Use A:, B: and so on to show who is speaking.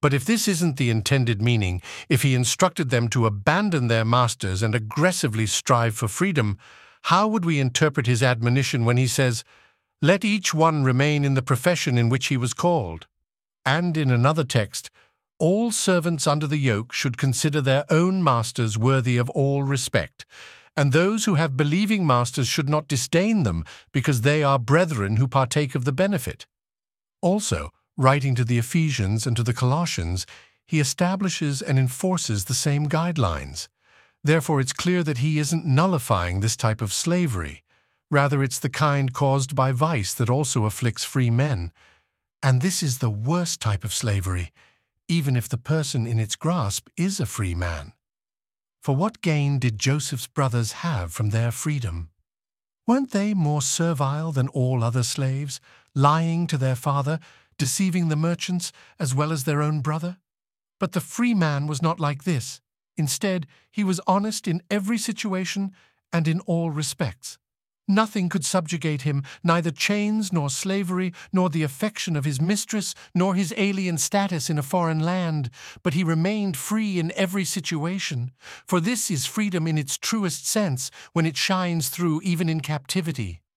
A: But if this isn't the intended meaning, if he instructed them to abandon their masters and aggressively strive for freedom, how would we interpret his admonition when he says, "Let each one remain in the profession in which he was called"? And in another text, "All servants under the yoke should consider their own masters worthy of all respect, and those who have believing masters should not disdain them, because they are brethren who partake of the benefit." Also, writing to the Ephesians and to the Colossians, he establishes and enforces the same guidelines. Therefore, it's clear that he isn't nullifying this type of slavery. Rather, it's the kind caused by vice that also afflicts free men. And this is the worst type of slavery, even if the person in its grasp is a free man. For what gain did Joseph's brothers have from their freedom? Weren't they more servile than all other slaves, lying to their father, deceiving the merchants as well as their own brother? But the free man was not like this. Instead, he was honest in every situation and in all respects. Nothing could subjugate him, neither chains nor slavery, nor the affection of his mistress, nor his alien status in a foreign land, but he remained free in every situation. For this is freedom in its truest sense, when it shines through even in captivity.